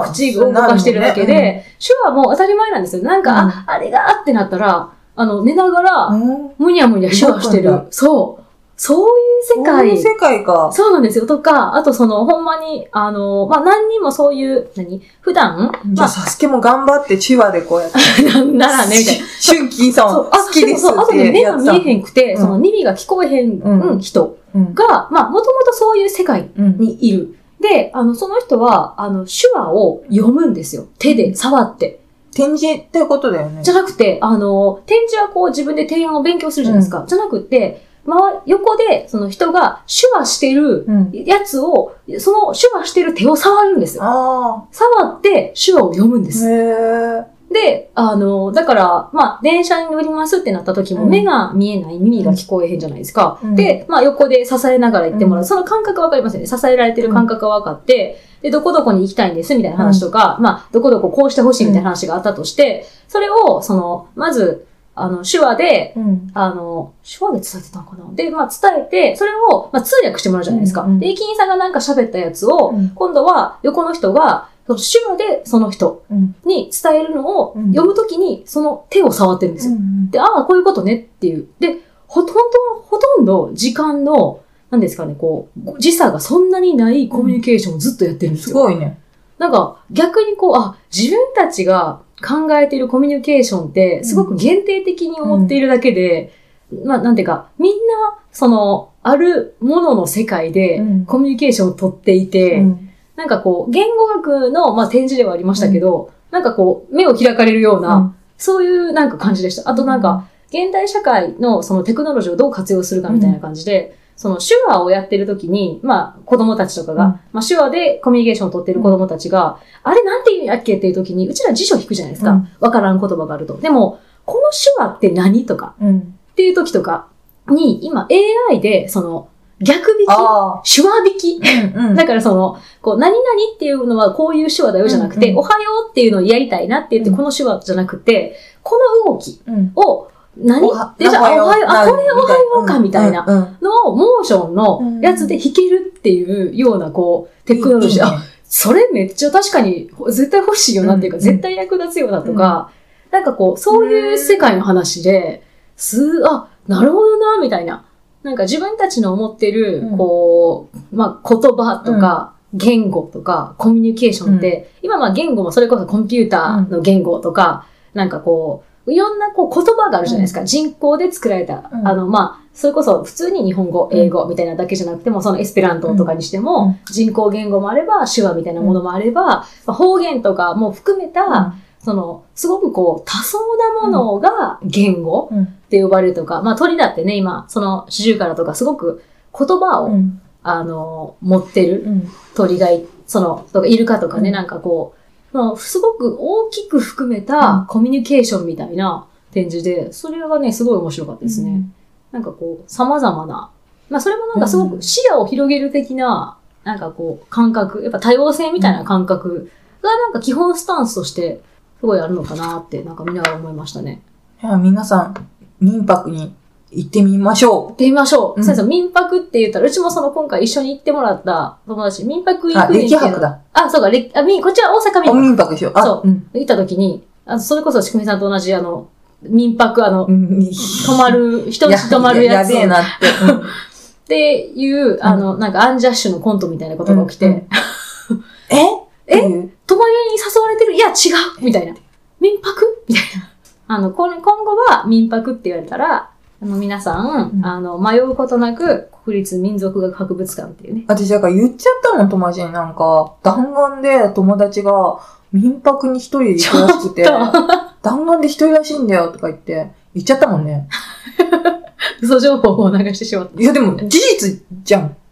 口を動かしてるだけで、ねうん、手話も当たり前なんですよ。なんか、うん、あ、あれがってなったら、あの、寝ながら、むにゃむにゃ手話してる。そう。そういう世界。そういう世界か。 そうなんですよ。とか、あとその、ほんまに、あの、まあ、何人もそういう、何普段じゃあ、サスケも頑張って手話でこうやって。 なんならね、みたいな。 春季さん、好きですって。 そうそう。あとね、目が見えへんくて、うん、その耳が聞こえへん、うん、人が、まあ、もともとそういう世界にいる。うん、で、あの、その人は、あの、手話を読むんですよ。手で触って。 展示ってことだよね。 じゃなくて、あの、展示はこう自分で提案を勉強するじゃないですか。うん、じゃなくて、ま、横で、その人が手話してるやつを、うん、その手話してる手を触るんですよ。あ触って手話を読むんです。へーで、あの、だから、まあ、電車に乗りますってなった時も、目が見えない、耳が聞こえへんじゃないですか。うん、で、まあ、横で支えながら行ってもらう。うん、その感覚わかりますよね。支えられてる感覚がわかって、で、どこどこに行きたいんです、みたいな話とか、うん、まあ、どこどここうしてほしいみたいな話があったとして、それを、その、まず、あの、手話で、うん、あの、手話で伝えてたのかなで、まあ、伝えて、それを、まあ、通訳してもらうじゃないですか。うんうん、で、駅員さんがなんか喋ったやつを、うん、今度は横の人が、その手話でその人に伝えるのを読むときに、その手を触ってるんですよ。うんうん、で、ああ、こういうことねっていう。で、ほとんど、ほとんど時間の、なんですかね、こう、時差がそんなにないコミュニケーションをずっとやってるんですよ。 すごいね。 なんか、逆にこう、あ、自分たちが考えているコミュニケーションって、すごく限定的に思っているだけで、うん、まあ、なんていうか、みんな、その、あるものの世界でコミュニケーションを取っていて、うん、なんかこう、言語学の、まあ、展示ではありましたけど、うん、なんかこう、目を開かれるような、うん、そういうなんか感じでした。あとなんか、現代社会のそのテクノロジーをどう活用するかみたいな感じで、うん、その手話をやってる時に、まあ、子供たちとかが、うん、まあ、手話でコミュニケーションを取ってる子供たちが、うん、あれなんて言うんやっけっていう時に、うちら辞書引くじゃないですか。わ、うん、からん言葉があると。でも、この手話って何とか、うん、っていう時とかに、今 エーアイ で、その、逆引き手話引き、うんうん、だからその、こう、何々っていうのはこういう手話だよじゃなくて、うんうん、おはようっていうのをやりたいなって言って、この手話じゃなくて、この動きを、何、うん、で、じゃあ、おはよう、あ、これおはようかみたいなのを、モーションのやつで弾けるっていうような、こう、テクノロジー。あ、それめっちゃ確かに、絶対欲しいよなっていうか、絶対役立つよなとか、なんかこう、そういう世界の話で、す、あ、なるほどな、みたいな。なんか自分たちの思ってる、こう、まあ、言葉とか、言語とか、コミュニケーションって、今まあ言語もそれこそコンピューターの言語とか、なんかこう、いろんなこう言葉があるじゃないですか。人工で作られた。あの、まあ、それこそ普通に日本語、英語みたいなだけじゃなくても、そのエスペラントとかにしても、人工言語もあれば、手話みたいなものもあれば、方言とかも含めた、その、すごくこう、多層なものが言語って呼ばれるとか、まあ鳥だってね、今、そのシジュウカラとかすごく言葉を、うん、あの、持ってる鳥がい、その、とかイルカとかね、うん、なんかこう、まあ、すごく大きく含めたコミュニケーションみたいな展示で、それがね、すごい面白かったですね。うん、なんかこう、様々な、まあそれもなんかすごく視野を広げる的な、なんかこう、感覚、やっぱ多様性みたいな感覚がなんか基本スタンスとして、すごいあるのかなって、なんか見ながら思いましたね。 いや、皆さん、民泊に行ってみましょう。 行ってみましょう。うん、そうです。民泊って言ったら、うちもその今回一緒に行ってもらった友達、民泊行くねんっていう。あ、歴泊だ。 あ、そうか、歴、あ、み、こっちは大阪民泊。 民泊でしょ。 あ、そう。うん、行った時に、あそれこそしくみさんと同じ、あの、民泊、あの、うん、泊まる、人んち泊まるやつ。 や、やべえなって。うん、 っていう、あの、なんかアンジャッシュのコントみたいなことが起きて、うんうん、ええ泊まりに誘われてるいや、違うみたいな。民泊みたいな。あの、今後は民泊って言われたら、あの、皆さん、うん、あの、迷うことなく、国立民族学博物館っていうね。 私、だから言っちゃったもん、友達になんか、弾丸で友達が民泊に一人で行くらしくて、弾丸で一人らしいんだよとか言って、言っちゃったもんね。 嘘情報を流してしまった。 いや、でも、事実じゃん。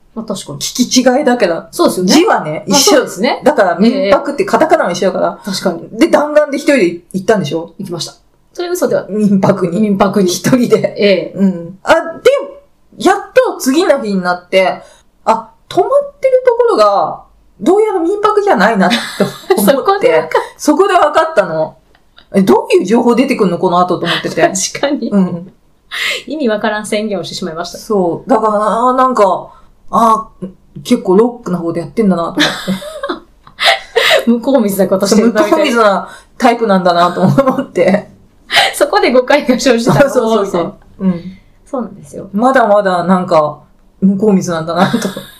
まあ確かに。 聞き違いだけど。 そうですよね。 字はね、一緒ですね。 だから民泊ってカタカナも一緒だから。 確かに。 で、弾丸で一人で行ったんでしょ？ 行きました。それ嘘では。 民泊に。 民泊に。 一人で。 ええ。 うん。あ、で、やっと次の日になって、あ、泊まってるところが、どうやら民泊じゃないなって思って。そこで分かった。そこで分かったの。え、どういう情報出てくるのこの後と思ってて。 確かに。うん。意味わからん宣言をしてしまいました。 そう。だからな、なんか、あ結構ロックな方でやってんだなと思って。 向こう水なことしてるんだみたいな。 向こう水なタイプなんだなと思って。 そこで誤解が生じたらそうそうそう。うん。 そうなんですよ。 まだまだなんか、向こう水なんだなと。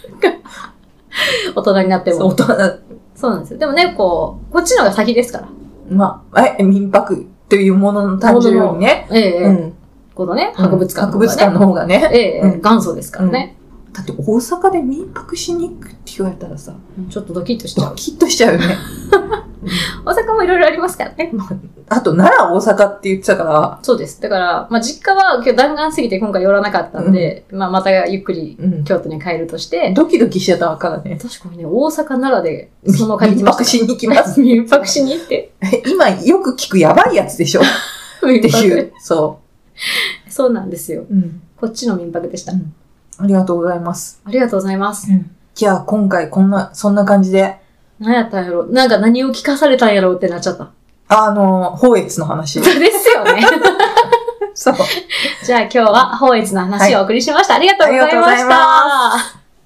大人になっても。 そう、大人。 そうなんですよ。でもね、こう、こっちのが先ですから。 まあ、え、民泊というものの誕生よりね。 ええ、うん。このね、博物館、 ね。博物館の方がね。 ええ、うん、元祖ですからね。 うん、だって大阪で民泊しに行くって言われたらさ、 ちょっとドキッとしちゃう。 ドキッとしちゃうよね。 大阪もいろいろありますからね。 あと、奈良、大阪って言ってたから。 そうです。だから、まあ、実家は今日弾丸すぎて今回寄らなかったんで、うん、まあ、またゆっくり京都に帰るとして。 うん、ドキドキしちゃったからね。 確かにね、大阪奈良でその借りてました。 民泊しに行きます。 民泊しに行って。 今、よく聞くやばいやつでしょっていう。そう。 そうなんですよ。 うん、 こっちの民泊でした、うん。 ありがとうございます。 ありがとうございます。 うん、じゃあ、今回こんな、そんな感じで。 何やったんやろ？なんか何を聞かされたんやろってなっちゃった。 あの、法越の話。 そうですよね。 そう。 じゃあ今日は法越の話をお送りしました。はい、ありがとうございました。